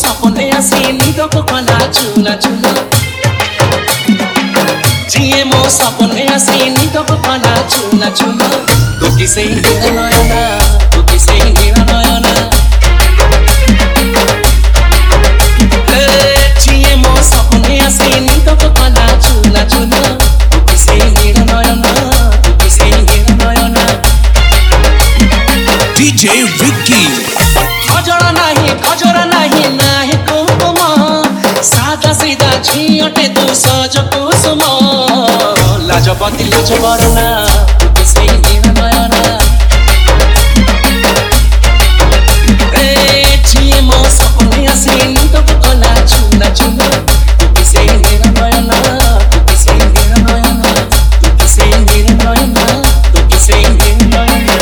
सपने आसी निदको कला चुला चुला जिए मो सपने आसी निदको कला चुला चुला तू किसे हीरा नयना तू किसे हीरा नयना जिए मो सपने आसी निदको कला चुला चुला तू किसे हीरा नयना तू किसे हीरा नयना डीजे विक्की खजरा नहीं नाही कुकुम सादा सीधा झियटे तू सज कुसुम लाजपति लाज बरना तू किसे हीरा नयना जिए मो सपने आसी निदको कला चुला चुला तू किसे हीरा नयना तू किसे हीरा नयना तू किसे हीरा नयना तू किसे हीरा नयना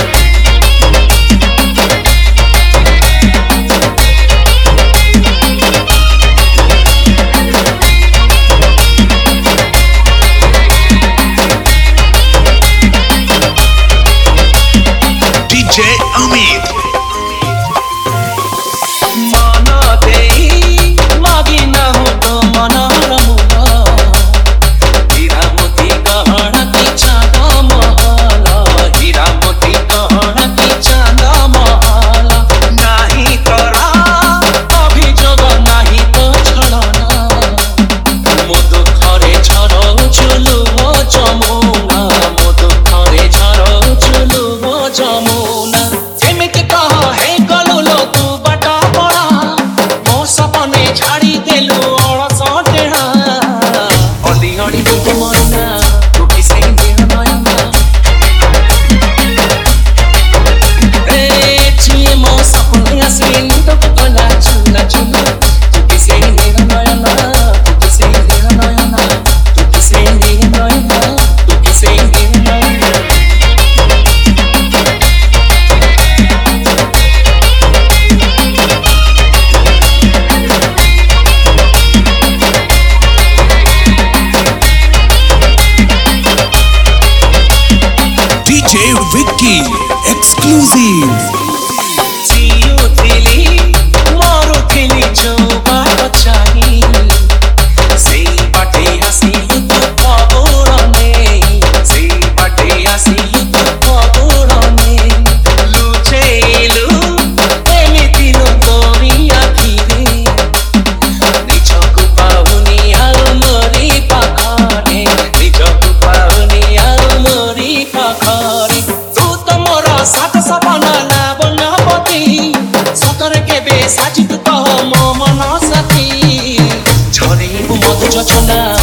डीजे अमित मन देई मागी न हो तो मनर मूल हीरा मोती गहना की चांद महल हीरा मोती गहना की चांद महल नाही तोरा अभियोग नाही तो छलना मो दुखरे झरो चुलु हो जमुना मो दुखरे झरो चुलु हो जमुना जेमिति कह हे गलुलो तू बाटा पड़ा मो सपने झाड़ी देलु अलस टेढ़ा अली अली तू मरना तू किसे हीरा नयना जिए मो सपने आसी निदको कला चुला चुला तू किसे हीरा नयना तू किसे हीरा नयना तू किसे हीरा नयना तू किसे हीरा नयना डीजे विक्की एक्सक्लूसिव जियुथिली मरुथिली जो बाट चाही सेई बाटे आसिलु तू पगुरने सेई बाटे आसिलु तू पगुरने लुचेलु एमिति लो तोरी आखिरे निजकु पाउनी आउ मोरी पाखरे निजकु पाउनी आउ मोरी पाखरे तू तो मोर साथ सपना ना बनपति सतरे केबे साजित कह मो मन साथी झरेबु मधु जोजना